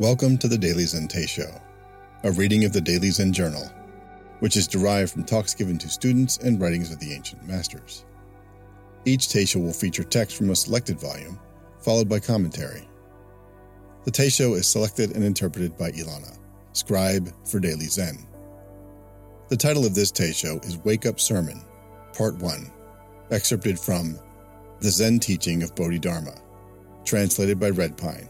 Welcome to the Daily Zen Teisho, a reading of the Daily Zen Journal, which is derived from talks given to students and writings of the ancient masters. Each Teisho will feature text from a selected volume, followed by commentary. The Teisho is selected and interpreted by Ilana, scribe for Daily Zen. The title of this Teisho is Wake Up Sermon, Part 1, excerpted from The Zen Teaching of Bodhidharma, translated by Red Pine.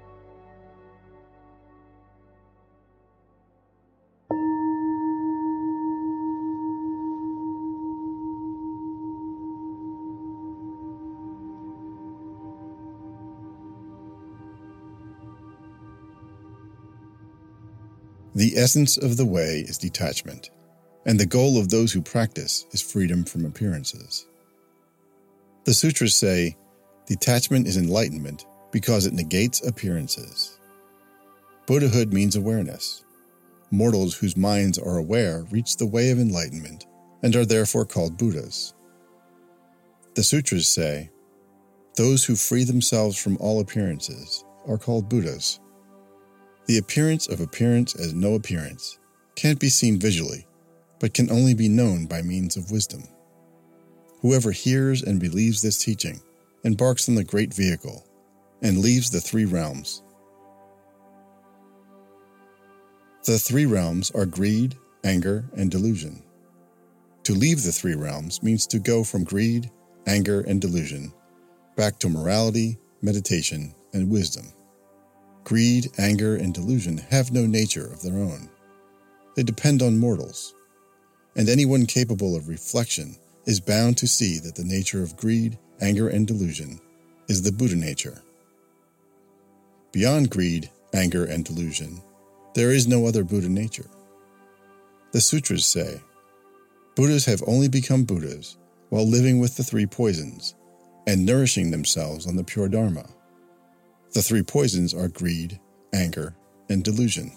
The essence of the way is detachment, and the goal of those who practice is freedom from appearances. The sutras say, detachment is enlightenment because it negates appearances. Buddhahood means awareness. Mortals whose minds are aware reach the way of enlightenment and are therefore called Buddhas. The sutras say, those who free themselves from all appearances are called Buddhas. The appearance of appearance as no appearance can't be seen visually, but can only be known by means of wisdom. Whoever hears and believes this teaching embarks on the great vehicle and leaves the three realms. The three realms are greed, anger, and delusion. To leave the three realms means to go from greed, anger, and delusion back to morality, meditation, and wisdom. Greed, anger, and delusion have no nature of their own. They depend on mortals, and anyone capable of reflection is bound to see that the nature of greed, anger, and delusion is the Buddha nature. Beyond greed, anger, and delusion, there is no other Buddha nature. The sutras say, Buddhas have only become Buddhas while living with the three poisons and nourishing themselves on the pure Dharma. The three poisons are greed, anger, and delusion.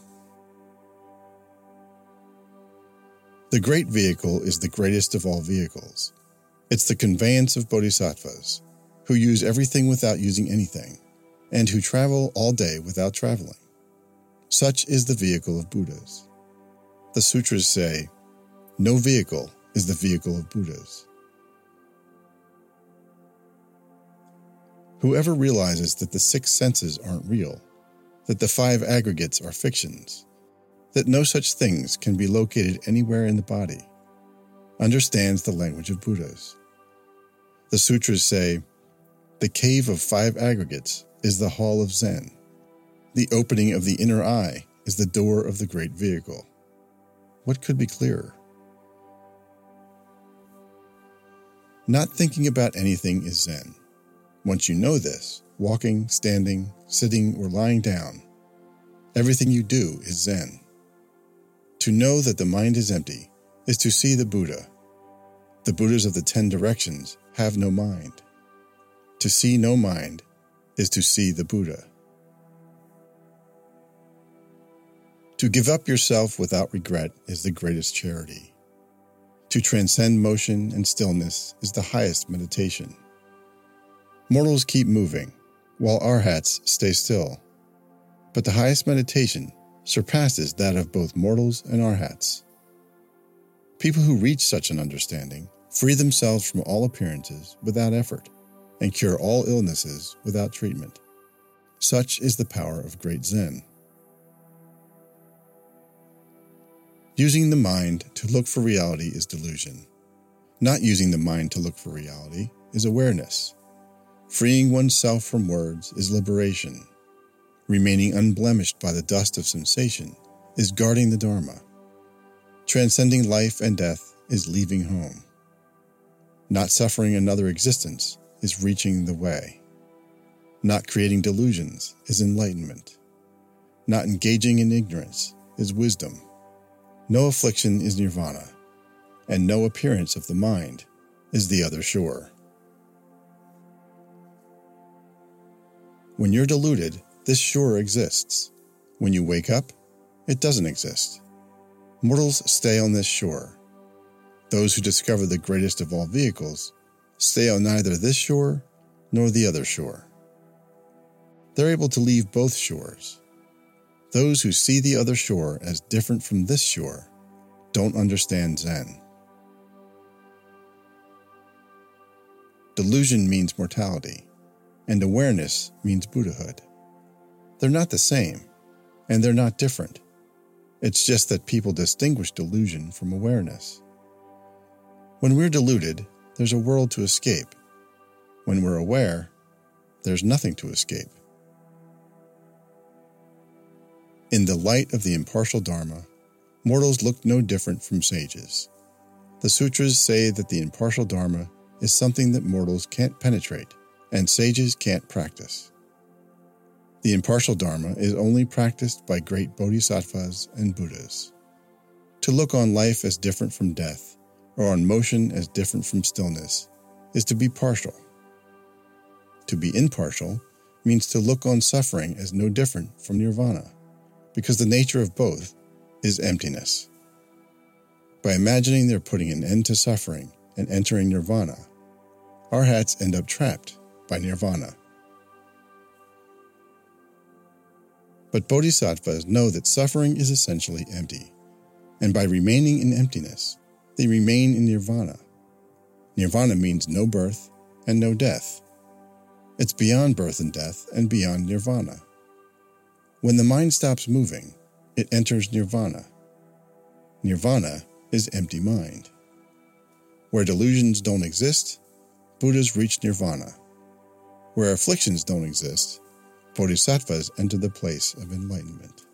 The great vehicle is the greatest of all vehicles. It's the conveyance of bodhisattvas, who use everything without using anything, and who travel all day without traveling. Such is the vehicle of Buddhas. The sutras say, no vehicle is the vehicle of Buddhas. Whoever realizes that the six senses aren't real, that the five aggregates are fictions, that no such things can be located anywhere in the body, understands the language of Buddhas. The sutras say, the cave of five aggregates is the hall of Zen. The opening of the inner eye is the door of the great vehicle. What could be clearer? Not thinking about anything is Zen. Once you know this, walking, standing, sitting, or lying down, everything you do is Zen. To know that the mind is empty is to see the Buddha. The Buddhas of the 10 directions have no mind. To see no mind is to see the Buddha. To give up yourself without regret is the greatest charity. To transcend motion and stillness is the highest meditation. Mortals keep moving, while arhats stay still. But the highest meditation surpasses that of both mortals and arhats. People who reach such an understanding free themselves from all appearances without effort and cure all illnesses without treatment. Such is the power of great Zen. Using the mind to look for reality is delusion. Not using the mind to look for reality is awareness. Freeing oneself from words is liberation. Remaining unblemished by the dust of sensation is guarding the Dharma. Transcending life and death is leaving home. Not suffering another existence is reaching the way. Not creating delusions is enlightenment. Not engaging in ignorance is wisdom. No affliction is nirvana, and no appearance of the mind is the other shore. When you're deluded, this shore exists. When you wake up, it doesn't exist. Mortals stay on this shore. Those who discover the greatest of all vehicles stay on neither this shore nor the other shore. They're able to leave both shores. Those who see the other shore as different from this shore don't understand Zen. Delusion means mortality, and awareness means Buddhahood. They're not the same, and they're not different. It's just that people distinguish delusion from awareness. When we're deluded, there's a world to escape. When we're aware, there's nothing to escape. In the light of the impartial Dharma, mortals look no different from sages. The sutras say that the impartial Dharma is something that mortals can't penetrate and sages can't practice. The impartial Dharma is only practiced by great bodhisattvas and Buddhas. To look on life as different from death, or on motion as different from stillness, is to be partial. To be impartial means to look on suffering as no different from nirvana, because the nature of both is emptiness. By imagining they're putting an end to suffering and entering nirvana, our hats end up trapped by nirvana. But bodhisattvas know that suffering is essentially empty, and by remaining in emptiness, they remain in nirvana. Nirvana means no birth and no death. It's beyond birth and death and beyond nirvana. When the mind stops moving, it enters nirvana. Nirvana is empty mind. Where delusions don't exist, Buddhas reach nirvana. Where afflictions don't exist, bodhisattvas enter the place of enlightenment.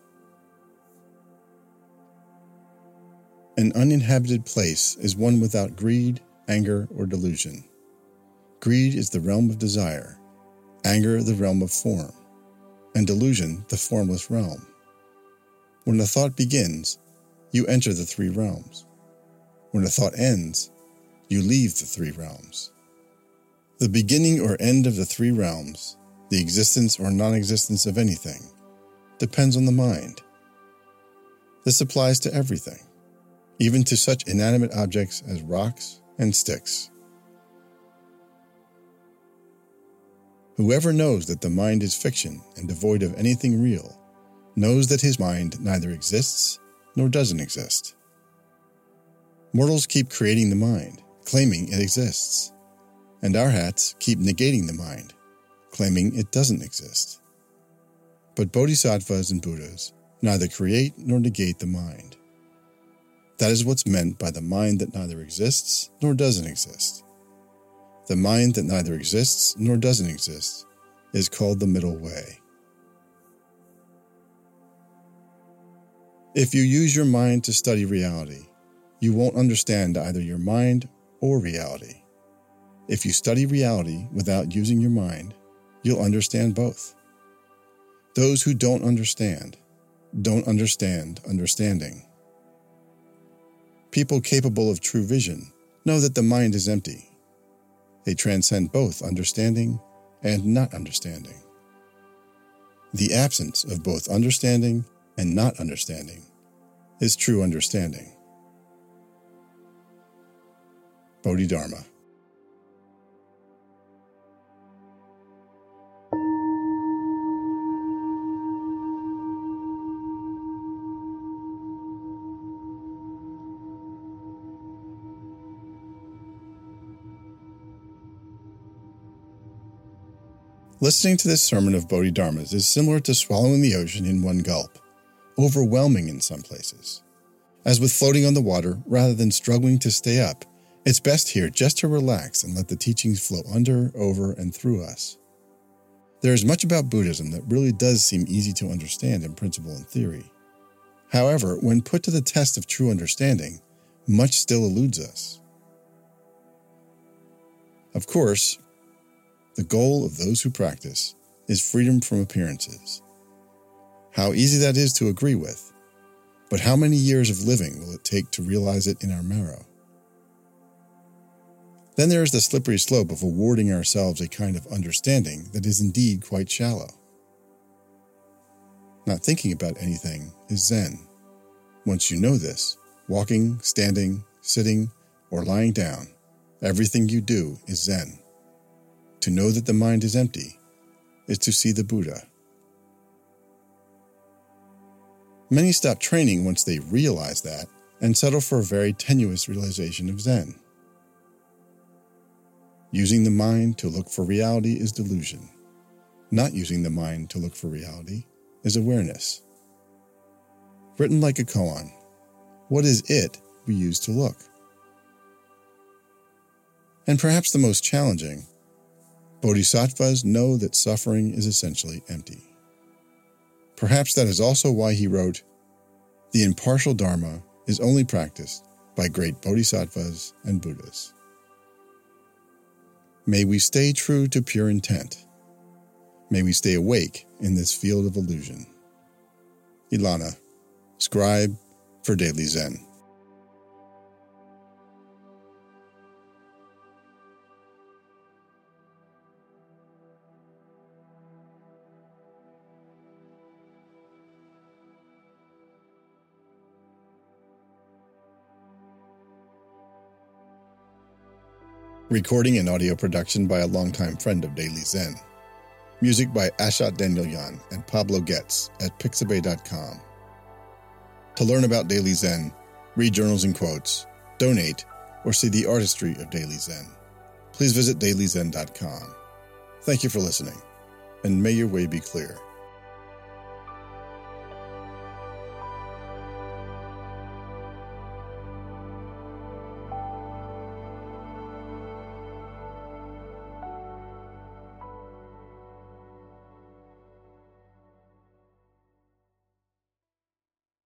An uninhabited place is one without greed, anger, or delusion. Greed is the realm of desire, anger the realm of form, and delusion the formless realm. When a thought begins, you enter the three realms. When a thought ends, you leave the three realms. The beginning or end of the three realms, the existence or non-existence of anything, depends on the mind. This applies to everything, even to such inanimate objects as rocks and sticks. Whoever knows that the mind is fiction and devoid of anything real, knows that his mind neither exists nor doesn't exist. Mortals keep creating the mind, claiming it exists, and our hats keep negating the mind, claiming it doesn't exist. But bodhisattvas and Buddhas neither create nor negate the mind. That is what's meant by the mind that neither exists nor doesn't exist. The mind that neither exists nor doesn't exist is called the middle way. If you use your mind to study reality, you won't understand either your mind or reality. If you study reality without using your mind, you'll understand both. Those who don't understand understanding. People capable of true vision know that the mind is empty. They transcend both understanding and not understanding. The absence of both understanding and not understanding is true understanding. Bodhidharma. Listening to this sermon of Bodhidharma's is similar to swallowing the ocean in one gulp, overwhelming in some places. As with floating on the water, rather than struggling to stay up, it's best here just to relax and let the teachings flow under, over, and through us. There is much about Buddhism that really does seem easy to understand in principle and theory. However, when put to the test of true understanding, much still eludes us. Of course, the goal of those who practice is freedom from appearances. How easy that is to agree with, but how many years of living will it take to realize it in our marrow? Then there is the slippery slope of awarding ourselves a kind of understanding that is indeed quite shallow. Not thinking about anything is Zen. Once you know this, walking, standing, sitting, or lying down, everything you do is Zen. To know that the mind is empty is to see the Buddha. Many stop training once they realize that and settle for a very tenuous realization of Zen. Using the mind to look for reality is delusion. Not using the mind to look for reality is awareness. Written like a koan, what is it we use to look? And perhaps the most challenging, bodhisattvas know that suffering is essentially empty. Perhaps that is also why he wrote, "The impartial Dharma is only practiced by great bodhisattvas and Buddhas." May we stay true to pure intent. May we stay awake in this field of illusion. Ilana, scribe for Daily Zen. Recording and audio production by a longtime friend of Daily Zen. Music by Ashat Danielyan and Pablo Getz at Pixabay.com. To learn about Daily Zen, read journals and quotes, donate, or see the artistry of Daily Zen, please visit dailyzen.com. Thank you for listening, and may your way be clear.